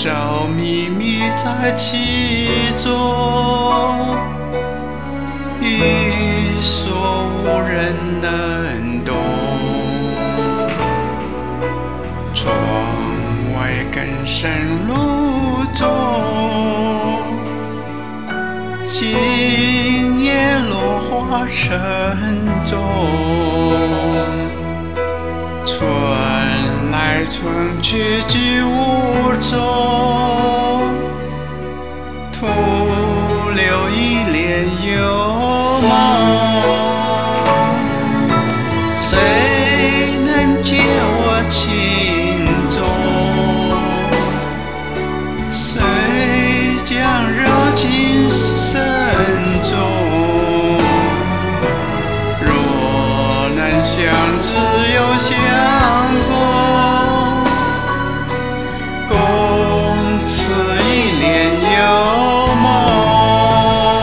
少秘密在其中，欲说无人能懂。窗外更深路中，今夜落花沉重。春来春去居无踪，徒留一帘幽梦。谁能解我情衷？谁将柔情深重？若能相知又相逢，共此一帘幽梦。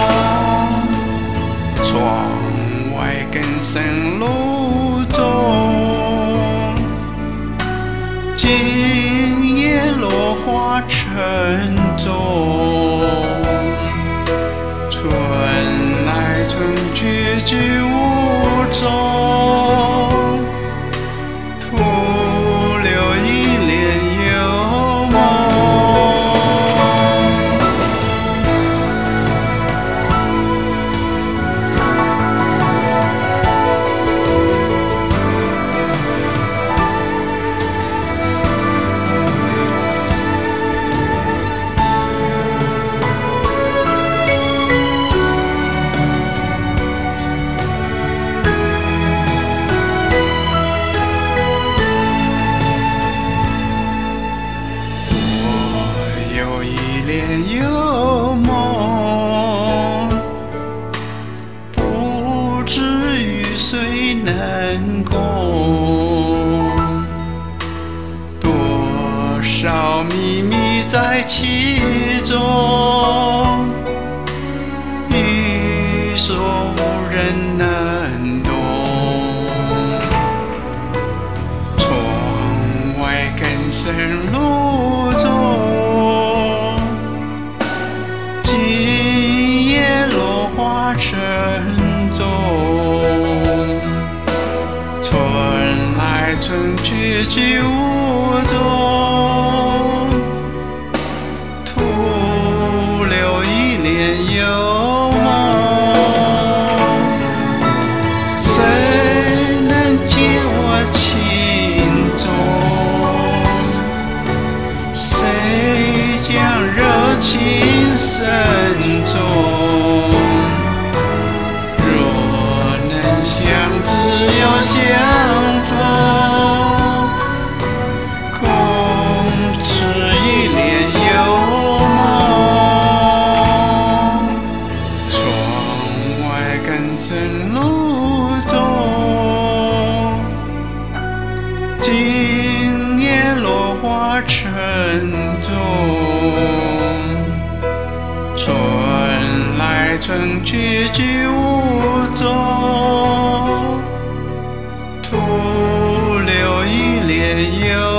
窗外更深路中，今夜落花沉重。春来春去居无踪，徒留一帘幽梦。有一帘幽梦，不知与谁能共。多少秘密在其中，欲说无人能懂。窗外更深路中，今夜落花沉重。春来春去居无踪，徒留一帘幽梦。谁能解我情衷？谁将柔情深重？若能相知又相逢，共此一帘幽梦。窗外更深路中，今夜落花沉重。春来春去居无踪，徒留一帘幽